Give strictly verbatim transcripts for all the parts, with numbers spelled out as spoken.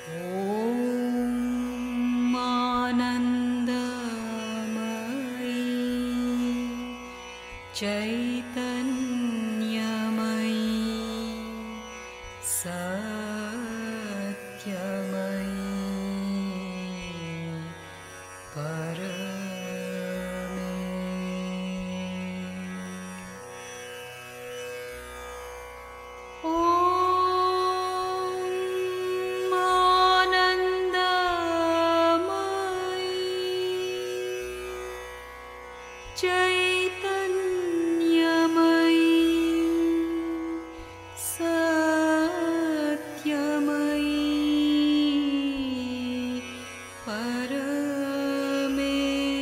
ॐ आनन्दमयी चैतन्यमयी सत्यमयी परमे ॐ आनन्दमयी चैतन्यमयी सत्यमयी परमे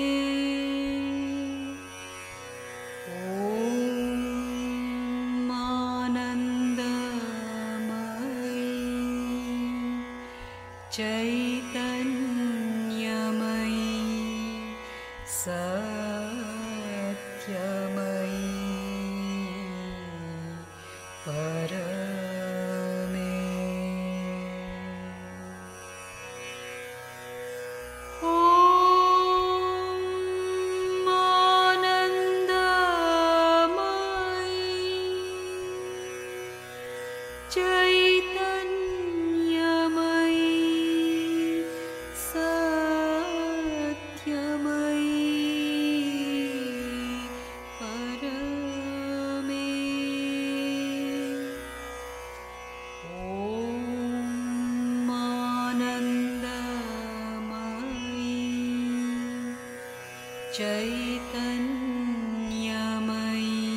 ॐ आनन्दमयी चैतन्यमयी सत्यमयी परमे ॐ आनन्दमयी चैतन्यमयी सत्यमयी परमे ॐ आनन्दमयी चैतन्यमयी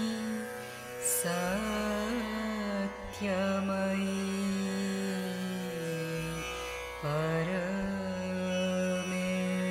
सत्यमयी परमे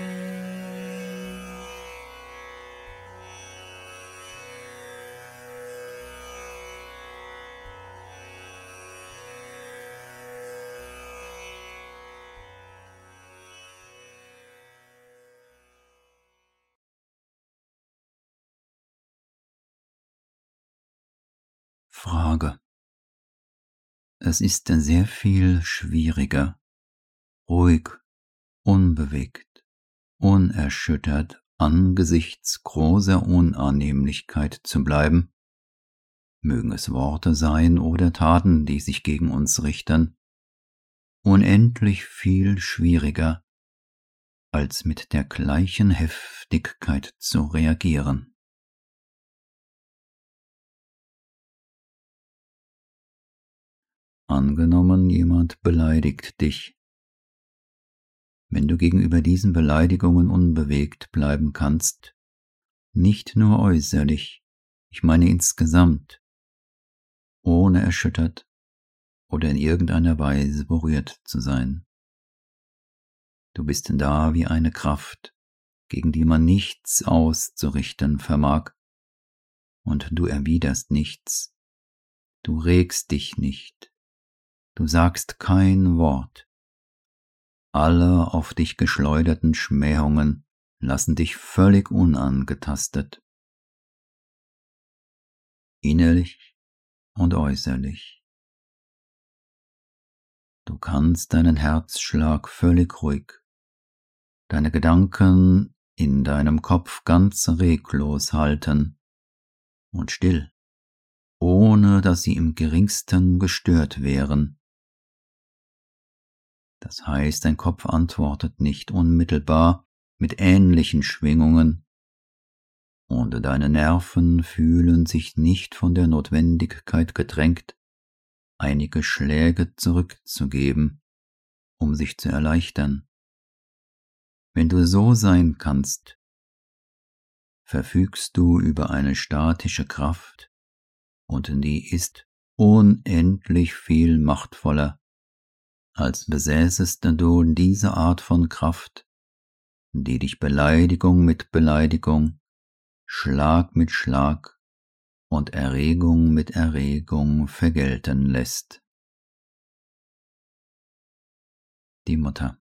Frage. Es ist sehr viel schwieriger, ruhig, unbewegt, unerschüttert angesichts großer Unannehmlichkeit zu bleiben, mögen es Worte sein oder Taten, die sich gegen uns richten, unendlich viel schwieriger, als mit der gleichen Heftigkeit zu reagieren. Angenommen, jemand beleidigt dich. Wenn du gegenüber diesen Beleidigungen unbewegt bleiben kannst, nicht nur äußerlich, ich meine insgesamt, ohne erschüttert oder in irgendeiner Weise berührt zu sein. Du bist da wie eine Kraft, gegen die man nichts auszurichten vermag, und du erwiderst nichts, du regst dich nicht. Du sagst kein Wort. Alle auf dich geschleuderten Schmähungen lassen dich völlig unangetastet. Innerlich und äußerlich. Du kannst deinen Herzschlag völlig ruhig, deine Gedanken in deinem Kopf ganz reglos halten und still, ohne dass sie im geringsten gestört wären. Das heißt, dein Kopf antwortet nicht unmittelbar mit ähnlichen Schwingungen, und deine Nerven fühlen sich nicht von der Notwendigkeit gedrängt, einige Schläge zurückzugeben, um sich zu erleichtern. Wenn du so sein kannst, verfügst du über eine statische Kraft, und die ist unendlich viel machtvoller, als besäßest du diese Art von Kraft, die dich Beleidigung mit Beleidigung, Schlag mit Schlag und Erregung mit Erregung vergelten lässt. Die Mutter.